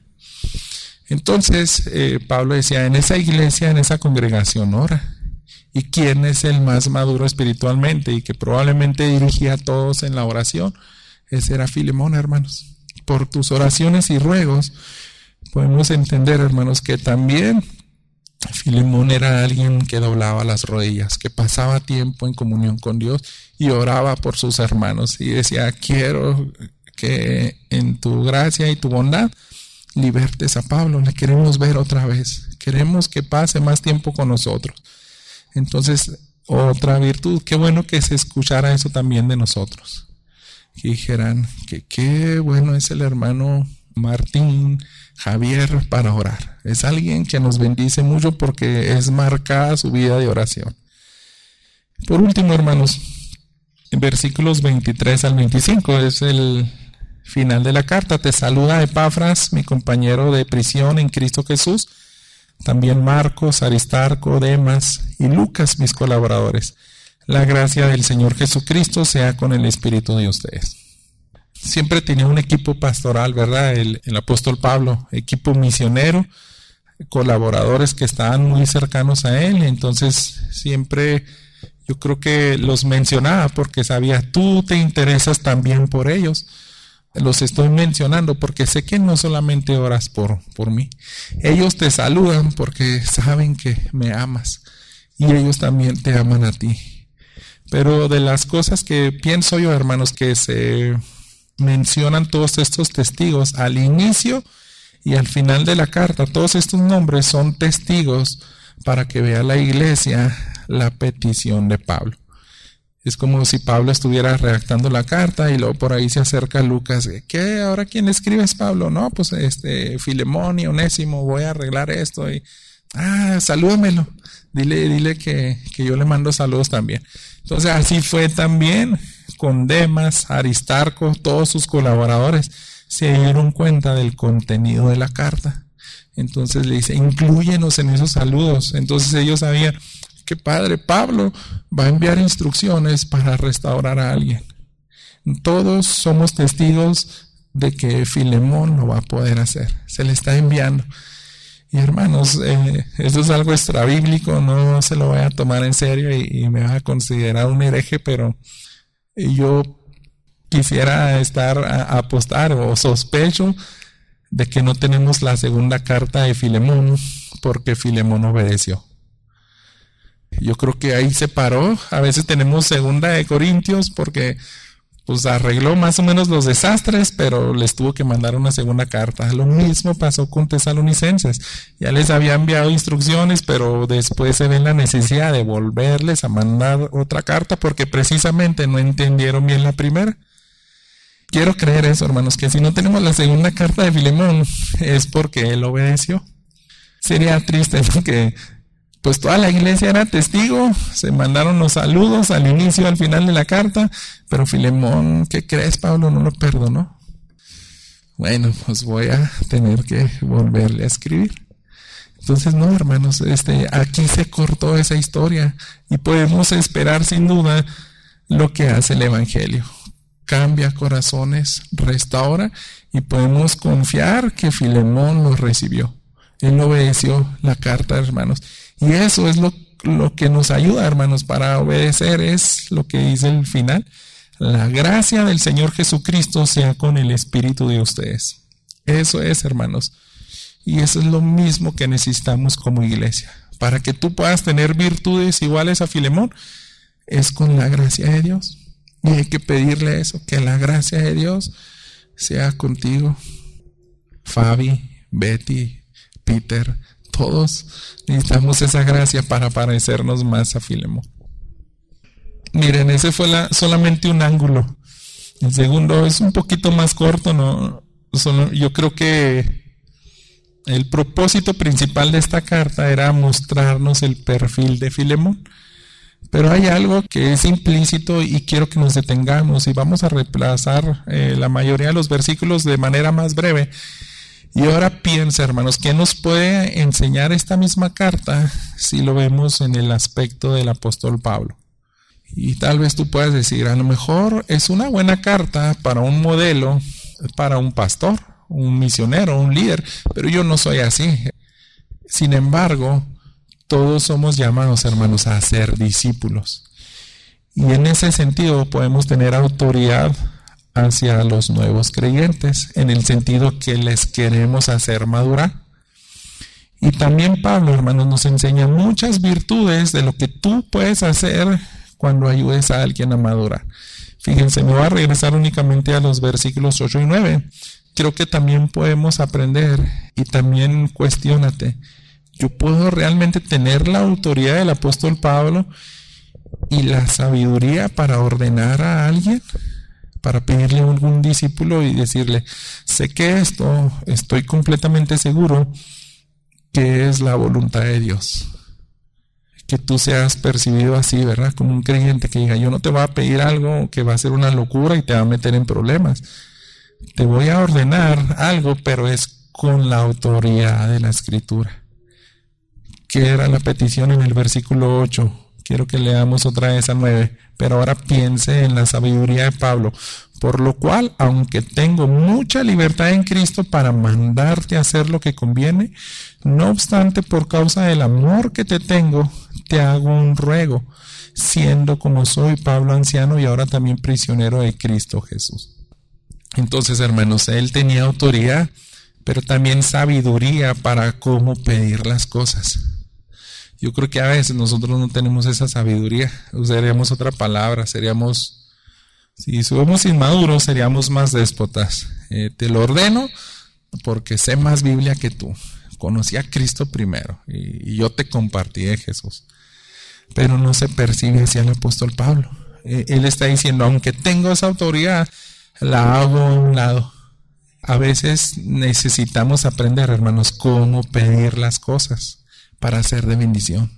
Entonces, eh, Pablo decía, en esa iglesia, en esa congregación ora. ¿Y quién es el más maduro espiritualmente y que probablemente dirigía a todos en la oración? Ese era Filemón, hermanos. Por tus oraciones y ruegos, podemos entender, hermanos, que también Filemón era alguien que doblaba las rodillas, que pasaba tiempo en comunión con Dios y oraba por sus hermanos. Y decía, quiero que en tu gracia y tu bondad libertes a Pablo, le queremos ver otra vez, queremos que pase más tiempo con nosotros. Entonces, otra virtud, qué bueno que se escuchara eso también de nosotros. Que dijeran que qué bueno es el hermano Martín Javier para orar. Es alguien que nos bendice mucho porque es marcada su vida de oración. Por último, hermanos, en versículos veintitrés al veinticinco es el final de la carta. Te saluda Epafras, mi compañero de prisión en Cristo Jesús. También Marcos, Aristarco, Demas y Lucas, mis colaboradores. La gracia del Señor Jesucristo sea con el espíritu de ustedes. Siempre tenía un equipo pastoral, ¿verdad? El, el apóstol Pablo, equipo misionero, colaboradores que estaban muy cercanos a él. Entonces siempre yo creo que los mencionaba porque sabía, tú te interesas también por ellos. Los estoy mencionando porque sé que no solamente oras por, por mí. Ellos te saludan porque saben que me amas y ellos también te aman a ti. Pero de las cosas que pienso yo, hermanos, que se mencionan todos estos testigos al inicio y al final de la carta, todos estos nombres son testigos para que vea la iglesia la petición de Pablo. Es como si Pablo estuviera redactando la carta y luego por ahí se acerca Lucas. ¿Qué? ¿Ahora quién escribe es Pablo? No, pues este Filemón y Onésimo, voy a arreglar esto. Y, ah, salúdamelo. Dile, dile que, que yo le mando saludos también. Entonces así fue también con Demas, Aristarco, todos sus colaboradores se dieron cuenta del contenido de la carta. Entonces le dice, inclúyenos en esos saludos. Entonces ellos sabían, qué padre, Pablo va a enviar instrucciones para restaurar a alguien. Todos somos testigos de que Filemón lo va a poder hacer. Se le está enviando. Y hermanos, eh, eso es algo extrabíblico, no se lo voy a tomar en serio y, y me va a considerar un hereje, pero yo quisiera estar a, a apostar o sospecho de que no tenemos la segunda carta de Filemón porque Filemón obedeció. Yo creo que ahí se paró. A veces tenemos segunda de Corintios porque pues arregló más o menos los desastres, pero les tuvo que mandar una segunda carta. Lo mismo pasó con Tesalonicenses. Ya les había enviado instrucciones, pero después se ven la necesidad de volverles a mandar otra carta porque precisamente no entendieron bien la primera. Quiero creer eso, hermanos, que si no tenemos la segunda carta de Filemón es porque él obedeció. Sería triste porque pues toda la iglesia era testigo, se mandaron los saludos al inicio, al final de la carta, pero Filemón, ¿qué crees, Pablo? No lo perdonó. Bueno, pues voy a tener que volverle a escribir. Entonces, no, hermanos, este, aquí se cortó esa historia y podemos esperar sin duda lo que hace el Evangelio. Cambia corazones, restaura y podemos confiar que Filemón lo recibió. Él obedeció la carta, hermanos. Y eso es lo, lo que nos ayuda, hermanos, para obedecer, es lo que dice el final. La gracia del Señor Jesucristo sea con el espíritu de ustedes. Eso es, hermanos. Y eso es lo mismo que necesitamos como iglesia. Para que tú puedas tener virtudes iguales a Filemón, es con la gracia de Dios. Y hay que pedirle eso, que la gracia de Dios sea contigo. Fabi, Betty, Peter, todos necesitamos esa gracia para parecernos más a Filemón. Miren, ese fue la, solamente un ángulo. El segundo es un poquito más corto, ¿no? Solo, yo creo que el propósito principal de esta carta era mostrarnos el perfil de Filemón. Pero hay algo que es implícito y quiero que nos detengamos y vamos a reemplazar eh, la mayoría de los versículos de manera más breve. Y ahora piensa, hermanos, ¿qué nos puede enseñar esta misma carta si lo vemos en el aspecto del apóstol Pablo? Y tal vez tú puedas decir, a lo mejor es una buena carta para un modelo, para un pastor, un misionero, un líder, pero yo no soy así. Sin embargo, todos somos llamados, hermanos, a ser discípulos. Y en ese sentido podemos tener autoridad hacia los nuevos creyentes, en el sentido que les queremos hacer madurar. Y también Pablo, hermanos, nos enseña muchas virtudes de lo que tú puedes hacer cuando ayudes a alguien a madurar. Fíjense, me voy a regresar únicamente a los versículos ocho y nueve. Creo que también podemos aprender y también cuestiónate. ¿Yo puedo realmente tener la autoridad del apóstol Pablo y la sabiduría para ordenar a alguien? Para pedirle a algún discípulo y decirle, sé que esto, estoy completamente seguro que es la voluntad de Dios. Que tú seas percibido así, ¿verdad? Como un creyente que diga, yo no te voy a pedir algo que va a ser una locura y te va a meter en problemas. Te voy a ordenar algo, pero es con la autoridad de la Escritura. ¿Qué era la petición en el versículo ocho? Quiero que leamos otra vez al nueve, pero ahora piense en la sabiduría de Pablo. Por lo cual, aunque tengo mucha libertad en Cristo para mandarte a hacer lo que conviene, no obstante, por causa del amor que te tengo, te hago un ruego, siendo como soy Pablo anciano y ahora también prisionero de Cristo Jesús. Entonces, hermanos, él tenía autoridad, pero también sabiduría para cómo pedir las cosas. Yo creo que a veces nosotros no tenemos esa sabiduría, usaríamos otra palabra, seríamos, si somos inmaduros, seríamos más déspotas. Eh, te lo ordeno porque sé más Biblia que tú, conocí a Cristo primero y, y yo te compartí de Jesús. Pero no se percibe así el apóstol Pablo. Eh, él está diciendo, aunque tengo esa autoridad, la hago a un lado. A veces necesitamos aprender, hermanos, cómo pedir las cosas para ser de bendición.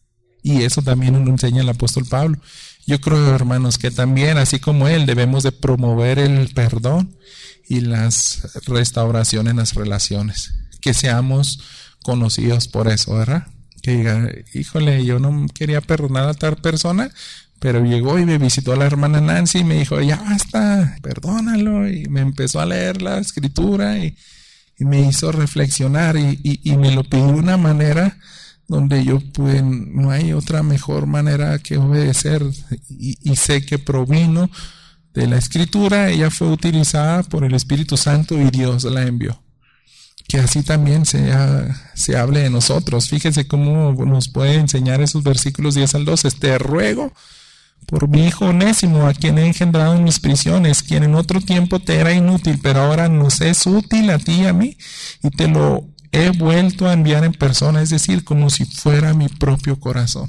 Y eso también nos enseña el apóstol Pablo. Yo creo, hermanos, que también, así como él, debemos de promover el perdón y las restauraciones en las relaciones. Que seamos conocidos por eso, ¿verdad? Que diga, híjole, yo no quería perdonar a tal persona, pero llegó y me visitó la hermana Nancy y me dijo, ya basta, perdónalo. Y me empezó a leer la escritura y, y me hizo reflexionar y, y, y me lo pidió de una manera donde yo pude, no hay otra mejor manera que obedecer, y, y sé que provino de la escritura, ella fue utilizada por el Espíritu Santo y Dios la envió. Que así también se, ha, se hable de nosotros. Fíjense cómo nos puede enseñar esos versículos diez al doce. Te ruego por mi hijo Onésimo, a quien he engendrado en mis prisiones, quien en otro tiempo te era inútil, pero ahora nos es útil a ti y a mí, y te lo he vuelto a enviar en persona, es decir, como si fuera mi propio corazón.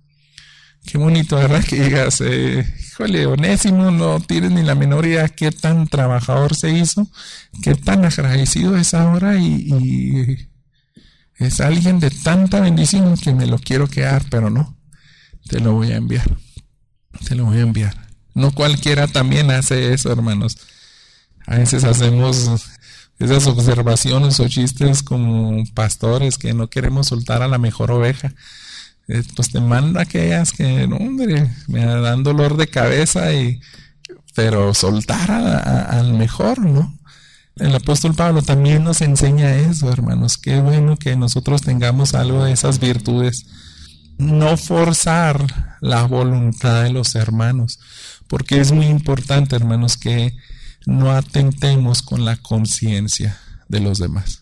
Qué bonito, ¿verdad? Que digas, eh, híjole, Onésimo, no tienes ni la menor idea qué tan trabajador se hizo, qué tan agradecido es ahora, y, y es alguien de tanta bendición que me lo quiero quedar, pero no, te lo voy a enviar. Te lo voy a enviar. No cualquiera también hace eso, hermanos. A veces hacemos esas observaciones o chistes como pastores que no queremos soltar a la mejor oveja. Eh, pues te manda aquellas que, no, hombre, me dan dolor de cabeza, y pero soltar a, a, al mejor, ¿no? El apóstol Pablo también nos enseña eso, hermanos. Qué bueno que nosotros tengamos algo de esas virtudes. No forzar la voluntad de los hermanos, porque es muy importante, hermanos, que no atentemos con la conciencia de los demás.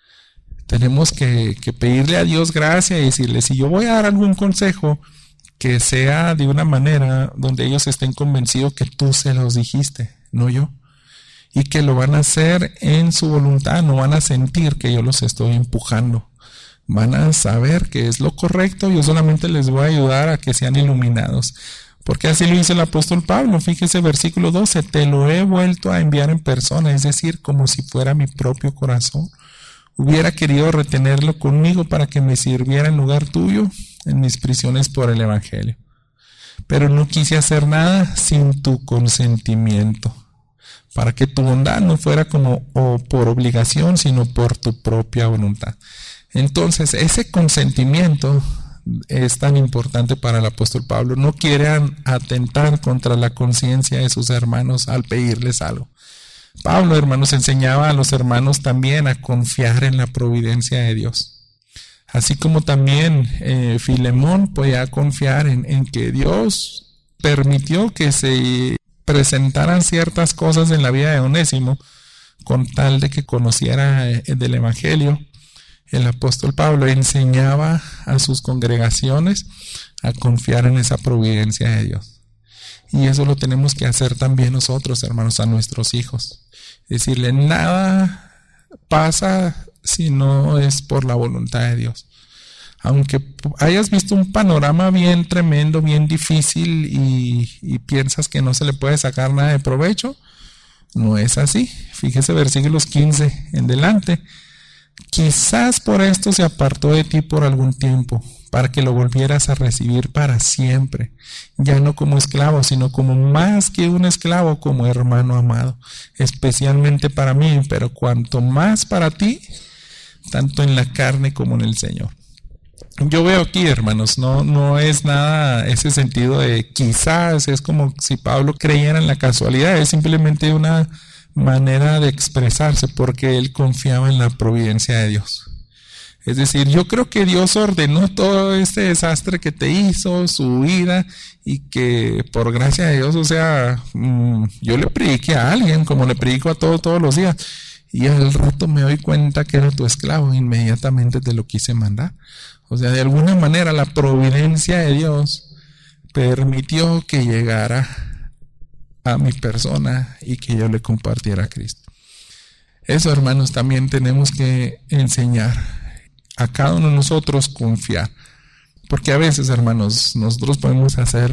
Tenemos que, que pedirle a Dios gracia y decirle, si yo voy a dar algún consejo, que sea de una manera donde ellos estén convencidos que tú se los dijiste, no yo, y que lo van a hacer en su voluntad, no van a sentir que yo los estoy empujando. Van a saber que es lo correcto, yo solamente les voy a ayudar a que sean iluminados. Porque así lo dice el apóstol Pablo, fíjese versículo doce, te lo he vuelto a enviar en persona, es decir, como si fuera mi propio corazón. Hubiera querido retenerlo conmigo para que me sirviera en lugar tuyo en mis prisiones por el evangelio. Pero no quise hacer nada sin tu consentimiento, para que tu bondad no fuera como o por obligación, sino por tu propia voluntad. Entonces, ese consentimiento es tan importante para el apóstol Pablo. No quiere atentar contra la conciencia de sus hermanos al pedirles algo. Pablo, hermanos, enseñaba a los hermanos también a confiar en la providencia de Dios. Así como también eh, Filemón podía confiar en, en que Dios permitió que se presentaran ciertas cosas en la vida de Onésimo con tal de que conociera eh, del evangelio. El apóstol Pablo enseñaba a sus congregaciones a confiar en esa providencia de Dios. Y eso lo tenemos que hacer también nosotros, hermanos, a nuestros hijos. Decirle, nada pasa si no es por la voluntad de Dios. Aunque hayas visto un panorama bien tremendo, bien difícil, y, y piensas que no se le puede sacar nada de provecho, no es así. Fíjese versículos quince en delante. Quizás por esto se apartó de ti por algún tiempo, para que lo volvieras a recibir para siempre, ya no como esclavo, sino como más que un esclavo, como hermano amado, especialmente para mí, pero cuanto más para ti, tanto en la carne como en el Señor. Yo veo aquí, hermanos, no, no es nada ese sentido de quizás, es como si Pablo creyera en la casualidad, es simplemente una manera de expresarse, porque él confiaba en la providencia de Dios. Es decir, yo creo que Dios ordenó todo este desastre que te hizo, su vida, y que por gracia de Dios, o sea, mmm, yo le prediqué a alguien, como le predico a todos todos los días, y al rato me doy cuenta que era tu esclavo, inmediatamente te lo quise mandar. O sea, de alguna manera la providencia de Dios permitió que llegara a mi persona y que yo le compartiera a Cristo. Eso, hermanos, también tenemos que enseñar a cada uno de nosotros, confiar. Porque a veces, hermanos, nosotros podemos hacer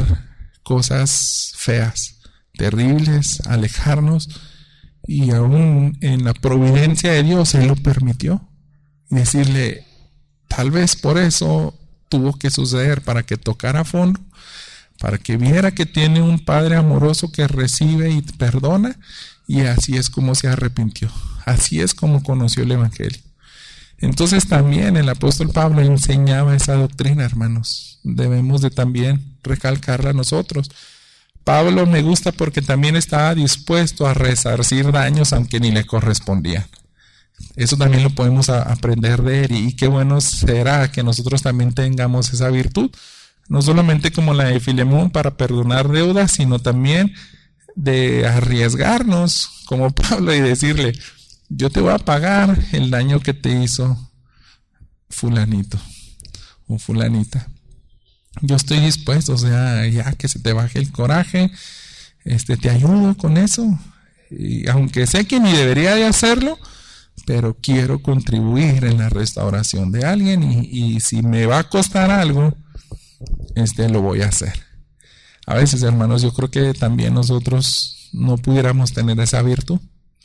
cosas feas, terribles, alejarnos, y aún en la providencia de Dios Él lo permitió. Y decirle, tal vez por eso tuvo que suceder, para que tocara a fondo, para que viera que tiene un Padre amoroso que recibe y perdona, y así es como se arrepintió, así es como conoció el evangelio. Entonces también el apóstol Pablo enseñaba esa doctrina, hermanos. Debemos de también recalcarla nosotros. Pablo me gusta porque también estaba dispuesto a resarcir daños aunque ni le correspondían. Eso también lo podemos a, aprender de él, y qué bueno será que nosotros también tengamos esa virtud, no solamente como la de Filemón para perdonar deudas, sino también de arriesgarnos como Pablo y decirle, yo te voy a pagar el daño que te hizo fulanito o fulanita. yo estoy dispuesto, o sea, ya que se te baje el coraje, este, te ayudo con eso. Y aunque sé que ni debería de hacerlo, pero quiero contribuir en la restauración de alguien y, y si me va a costar algo, este, lo voy a hacer. A veces, hermanos, yo creo que también nosotros no pudiéramos tener esa virtud.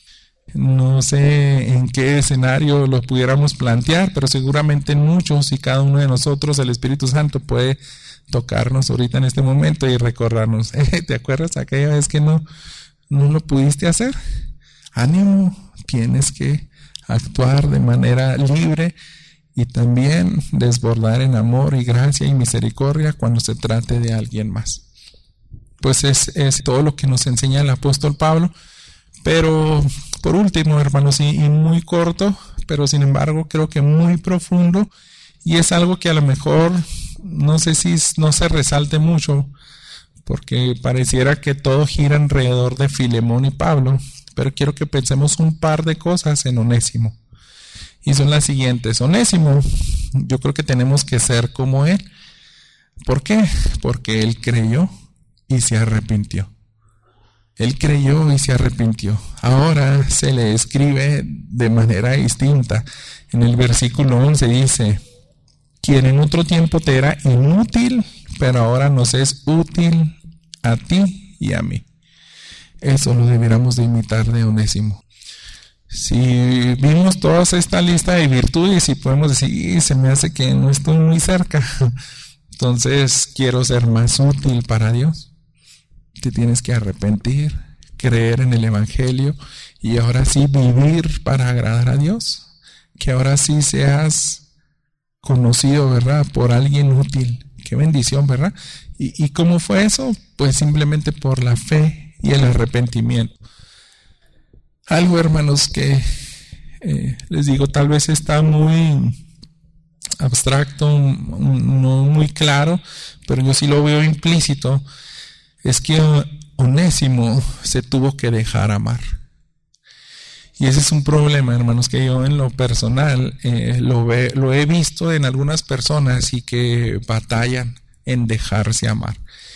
No sé en qué escenario lo pudiéramos plantear, pero seguramente en muchos y cada uno de nosotros el Espíritu Santo puede tocarnos ahorita en este momento y recordarnos, eh, ¿te acuerdas aquella vez que no, no lo pudiste hacer? Ánimo, tienes que actuar de manera libre y también desbordar en amor y gracia y misericordia cuando se trate de alguien más. Pues es, es todo lo que nos enseña el apóstol Pablo. Pero por último, hermanos, y, y muy corto, pero sin embargo creo que muy profundo, y es algo que a lo mejor no sé si no se resalte mucho, porque pareciera que todo gira alrededor de Filemón y Pablo, pero quiero que pensemos un par de cosas en Onésimo, y son las siguientes. Onésimo, yo creo que tenemos que ser como él. ¿Por qué? Porque él creyó y se arrepintió. Él creyó y se arrepintió. Ahora se le escribe de manera distinta. En el versículo once dice, quien en otro tiempo te era inútil, pero ahora nos es útil a ti y a mí. Eso lo debiéramos de imitar de Onésimo. Si vimos toda esta lista de virtudes y podemos decir, se me hace que no estoy muy cerca, entonces quiero ser más útil para Dios. Te tienes que arrepentir, creer en el Evangelio y ahora sí vivir para agradar a Dios. Que ahora sí seas conocido, ¿verdad? Por alguien útil. Qué bendición, ¿verdad? ¿Y, y cómo fue eso? Pues simplemente por la fe y el arrepentimiento. Algo, hermanos, que eh, les digo, tal vez está muy abstracto, no muy claro, pero yo sí lo veo implícito. Es que Onésimo se tuvo que dejar amar. Y ese es un problema, hermanos, que yo en lo personal eh, lo, ve, lo he visto en algunas personas y que batallan en dejarse amar.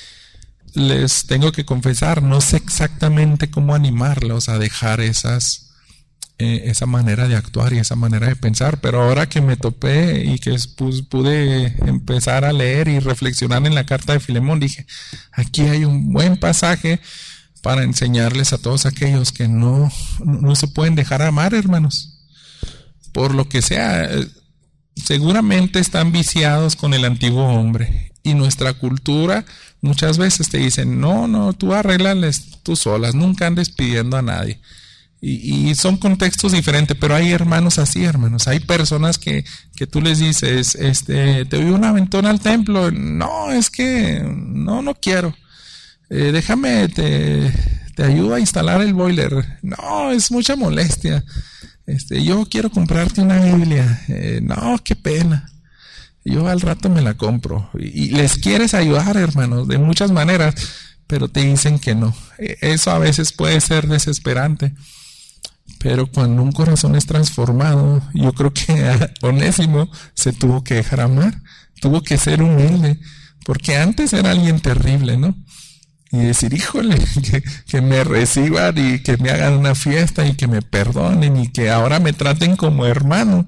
Les tengo que confesar, no sé exactamente cómo animarlos a dejar esas, eh, esa manera de actuar y esa manera de pensar, pero ahora que me topé y que pues, pude empezar a leer y reflexionar en la carta de Filemón, dije, aquí hay un buen pasaje para enseñarles a todos aquellos que no, no se pueden dejar amar, hermanos. Por lo que sea, seguramente están viciados con el antiguo hombre. Y nuestra cultura muchas veces te dicen, no, no, tú arréglales tú solas, nunca andes pidiendo a nadie. Y, y son contextos diferentes, pero hay hermanos así, hermanos. Hay personas que, que tú les dices, este, te doy un aventón al templo. No, es que no, no quiero. Eh, déjame, te, te ayudo a instalar el boiler. No, es mucha molestia. Este, yo quiero comprarte una Biblia. Eh, no, qué pena. Yo al rato me la compro. Y, y les quieres ayudar, hermanos, de muchas maneras, pero te dicen que no. Eso a veces puede ser desesperante. Pero cuando un corazón es transformado, yo creo que Onésimo se tuvo que dejar amar, tuvo que ser humilde, porque antes era alguien terrible, ¿no? Y decir, híjole, que, que me reciban y que me hagan una fiesta y que me perdonen y que ahora me traten como hermano.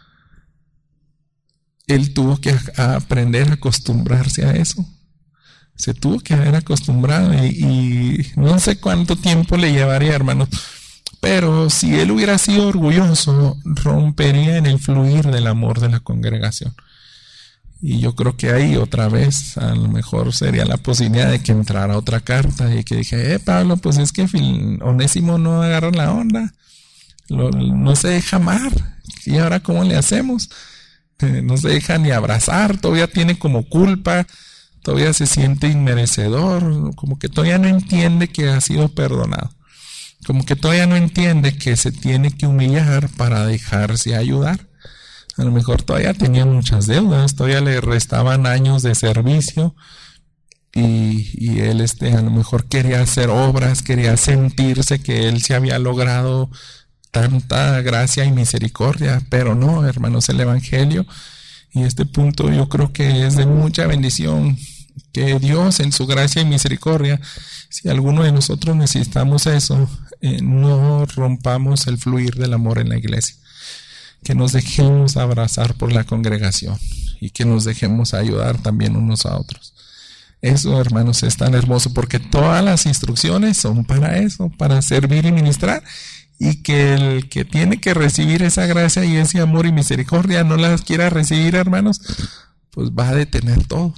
Él tuvo que aprender a acostumbrarse a eso. Se tuvo que haber acostumbrado y, y no sé cuánto tiempo le llevaría, hermanos. Pero si él hubiera sido orgulloso, rompería en el fluir del amor de la congregación. Y yo creo que ahí otra vez, a lo mejor sería la posibilidad de que entrara otra carta y que dije, eh, Pablo, pues es que Onésimo no agarra la onda, lo, no se deja amar. ¿Y ahora cómo le hacemos? Eh, no se deja ni abrazar, todavía tiene como culpa, todavía se siente inmerecedor, como que todavía no entiende que ha sido perdonado. Como que todavía no entiende que se tiene que humillar para dejarse ayudar. A lo mejor todavía tenía muchas deudas, todavía le restaban años de servicio y, y él este, a lo mejor quería hacer obras, quería sentirse que él se había logrado tanta gracia y misericordia, pero no, hermanos, el Evangelio Y este punto yo creo que es de mucha bendición, que Dios en su gracia y misericordia, si alguno de nosotros necesitamos eso, eh, no rompamos el fluir del amor en la iglesia, que nos dejemos abrazar por la congregación y que nos dejemos ayudar también unos a otros. Eso, hermanos, es tan hermoso, porque todas las instrucciones son para eso, para servir y ministrar, y que el que tiene que recibir esa gracia y ese amor y misericordia no las quiera recibir, hermanos, pues va a detener todo.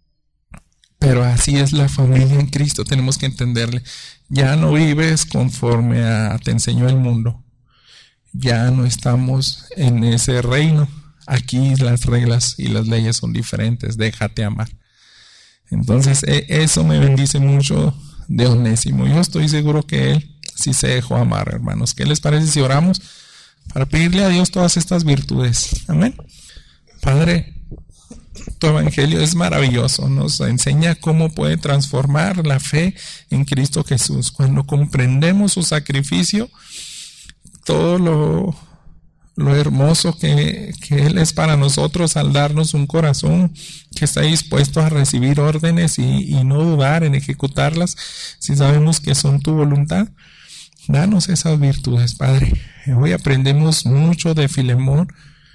Pero así es la familia en Cristo, tenemos que entenderle. Ya no vives conforme a te enseñó el mundo. Ya no estamos en ese reino. Aquí las reglas y las leyes son diferentes. Déjate amar. Entonces, eso me bendice mucho de Onésimo. Yo estoy seguro que él sí se dejó amar, hermanos. ¿Qué les parece si oramos para pedirle a Dios todas estas virtudes? Amén. Padre, tu evangelio es maravilloso, nos enseña cómo puede transformar la fe en Cristo Jesús. Cuando comprendemos su sacrificio, todo lo, lo hermoso que, que Él es para nosotros al darnos un corazón que está dispuesto a recibir órdenes y, y no dudar en ejecutarlas si sabemos que son tu voluntad. Danos esas virtudes, Padre. Hoy aprendemos mucho de Filemón,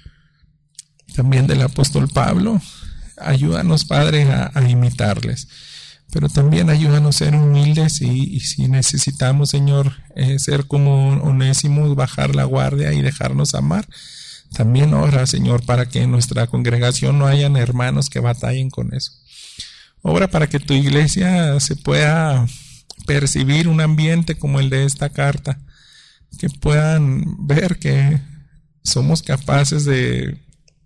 también del apóstol Pablo. Ayúdanos, Padre, a, a imitarles, pero también ayúdanos a ser humildes y, y si necesitamos, Señor, eh, ser como Onésimo, bajar la guardia y dejarnos amar. También ora, Señor, para que en nuestra congregación no hayan hermanos que batallen con eso. Ora para que tu iglesia se pueda percibir un ambiente como el de esta carta, que puedan ver que somos capaces de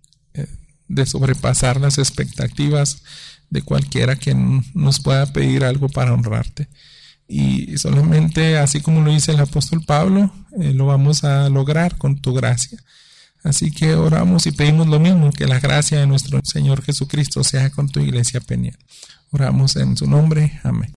de sobrepasar las expectativas de cualquiera que nos pueda pedir algo para honrarte. Y solamente, así como lo dice el apóstol Pablo, eh, lo vamos a lograr con tu gracia. Así que oramos y pedimos lo mismo, que la gracia de nuestro Señor Jesucristo sea con tu iglesia peniel. Oramos en su nombre. Amén.